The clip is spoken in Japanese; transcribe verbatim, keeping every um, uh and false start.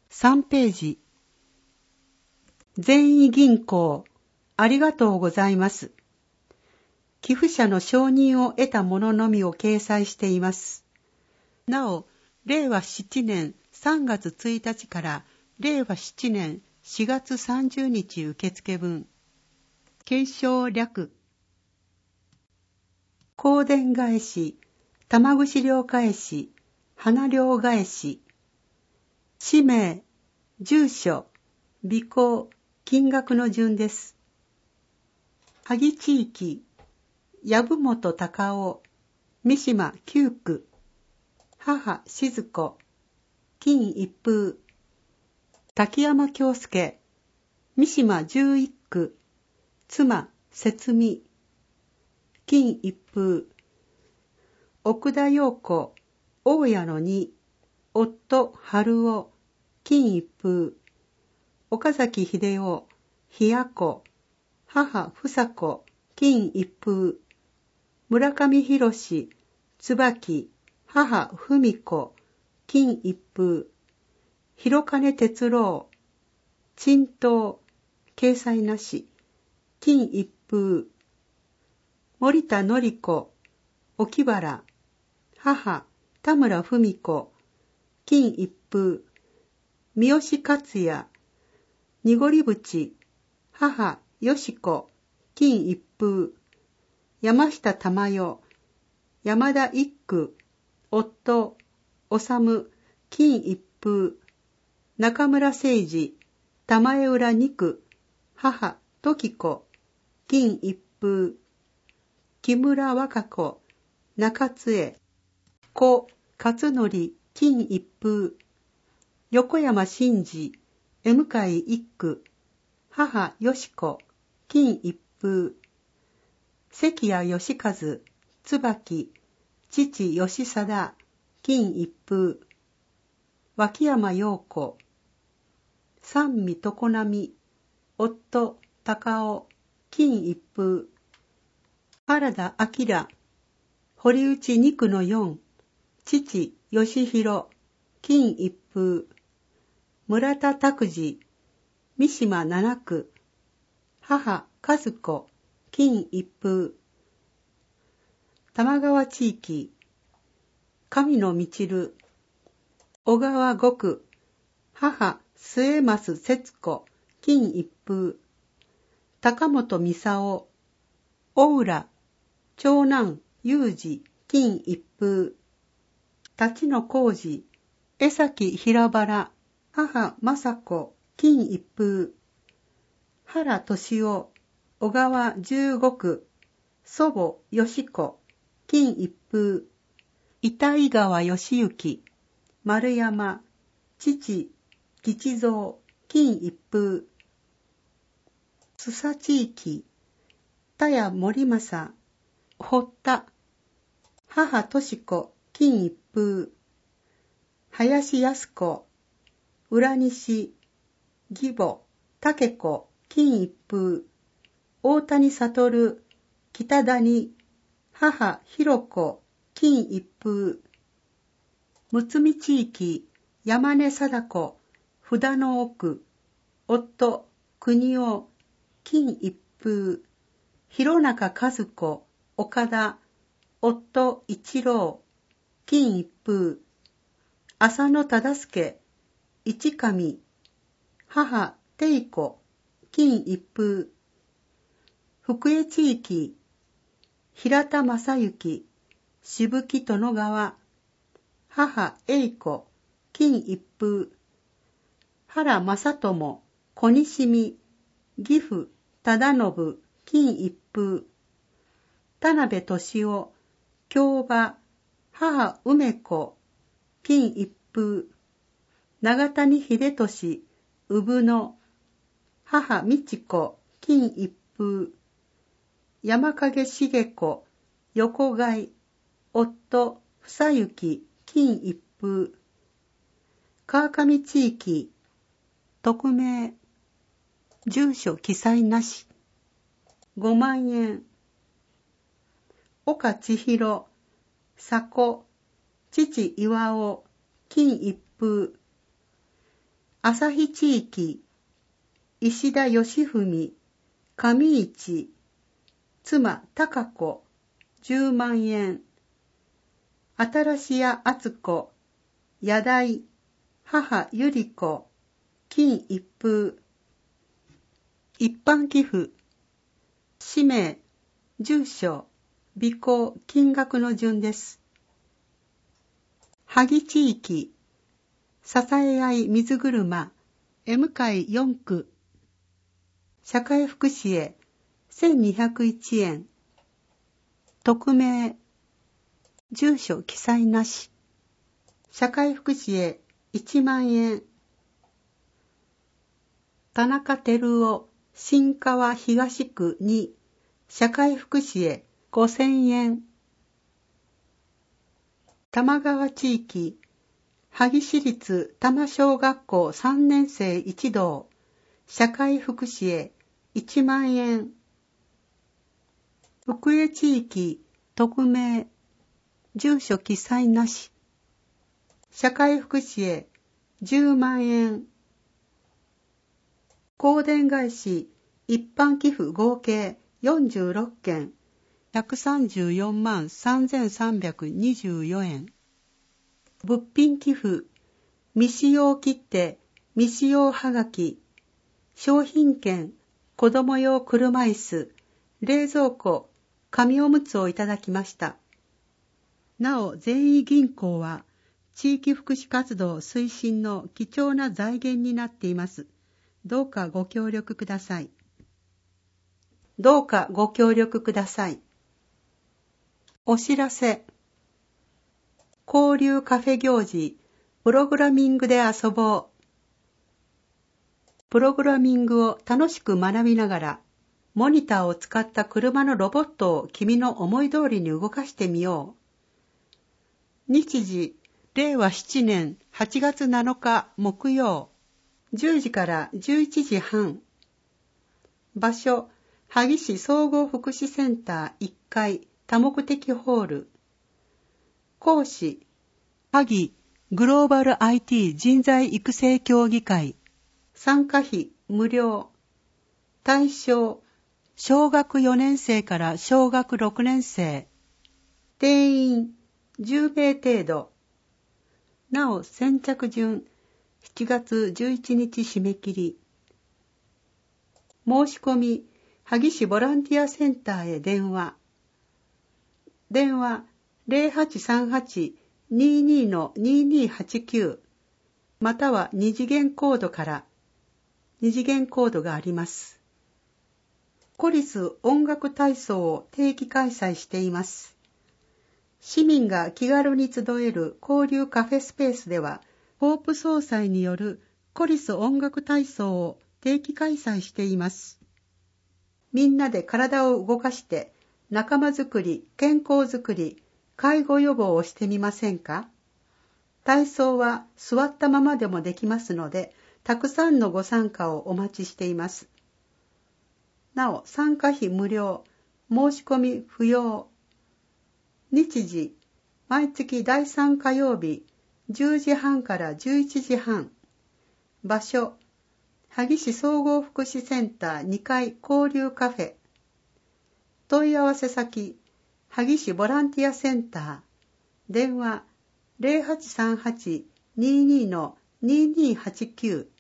さんページ。善意銀行、ありがとうございます。寄付者の承認を得たもののみを掲載しています。なお、れいわしちねんさんがつついたちかられいわしちねんしがつさんじゅうにち受付分。継承略。香典返し、玉串料返し、花料返し。氏名、住所、尾行、金額の順です。萩地域、藪本隆夫、三島きゅうく、母静子、金一封、滝山京介、三島じゅういっく、妻節美、金一封、奥田陽子、大家の二、夫春夫、金一封、岡崎秀夫、ひや子、母房子、金一封、村上博士、椿、母文子、金一封、広金哲郎、陳東、掲載なし、金一封、森田典子、沖原、母田村文子、金一封、三好克也、濁り淵、母よし子、金一封、山下珠代、山田一区、夫、治、金一封、中村誠二、玉江浦二区、母、時子、金一封、木村和歌子、中津江、子、勝則、金一封、横山真二、江向一区、母、よし子、金一封、関谷義和、椿、父義貞、金一封、脇山陽子、三味常波、夫、高尾、金一封、原田明、堀内二区の四、父、義弘、金一封、村田拓司、三島七区、母、和子、金一封、玉川地域、神野みちる、小川五区、母、末増節子、金一封、高本美沙大浦、長男、裕二、金一封、立野浩二、江崎平原、母、雅子、金一封、原俊夫、小川十五区、祖母、義子、金一封、板井川義行、丸山、父、吉蔵、金一封、須佐地域、田谷森正、堀田、母敏子、金一封、林康子、浦西、義母、武子、金一封、大谷悟、北谷、母弘子、金一封、むつみ地域、山根貞子、札の奥、夫、国夫、金一封、弘中和子、岡田、夫、一郎、金一封、浅野忠介、一上、母、定子、金一封、福江地域、平田正幸、渋木殿川、母、栄子、金一封、原正友、小西見、義父、忠信、金一封、田辺俊夫、京馬、母、梅子、金一封、長谷秀俊、産野、母、美智子、金一封、山影茂子、横貝、夫、房幸、金一封、川上地域、匿名、住所記載なし、ごまんえん、岡千尋、佐子、父岩尾、金一封、 旭地域、石田義文、上市、妻貴子、じゅうまんえん。新屋敦子、野台、母百合子、金一封。一般寄付、氏名、住所、備考、金額の順です。萩地域、支え合い水車、M 会よん区、社会福祉へせんにひゃくいちえん。匿名、住所記載なし。社会福祉へいちまんえん。田中照夫、新川東区に、社会福祉へごせんえん。玉川地域、萩市立多摩小学校さんねん生一同、社会福祉へいちまんえん。福江地域、匿名、住所記載なし。社会福祉へじゅうまんえん。香典返し、一般寄付合計よんじゅうろっけん、ひゃくさんじゅうよんまんさんぜんさんびゃくにじゅうよえん。物品寄付、未使用切手、未使用はがき、商品券、子供用車椅子、冷蔵庫、紙おむつをいただきました。なお、善意銀行は、地域福祉活動推進の貴重な財源になっています。どうかご協力ください。どうかご協力ください。お知らせ。交流カフェ行事、プログラミングで遊ぼう。プログラミングを楽しく学びながら、モニターを使った車のロボットを君の思い通りに動かしてみよう。日時、れいわななねんはちがつなのか木曜、じゅうじからじゅういちじはん。場所、萩市総合福祉センターいっかい多目的ホール。講師、萩グローバル アイティー 人材育成協議会。参加費無料。対象、小学よねん生から小学ろくねん生。定員じゅうめい程度。なお先着順しちがつじゅういちにち締め切り。申し込み、萩市ボランティアセンターへ電話。電話ゼロはちさんはち にーにー のにーにーはちきゅうまたは二次元コードから二次元コードがあります。コリス音楽体操を定期開催しています。市民が気軽に集える交流カフェスペースでは、ホープ総裁によるコリス音楽体操を定期開催しています。みんなで体を動かして仲間づくり、健康づくり、介護予防をしてみませんか？体操は座ったままでもできますので、たくさんのご参加をお待ちしています。なお、参加費無料、申し込み不要。日時、毎月だいさん火曜日、じゅうじはんからじゅういちじはん。場所、萩市総合福祉センターにかい交流カフェ。問い合わせ先、萩市ボランティアセンター。電話ゼロはちさんはち にーにー のにーにーはちきゅう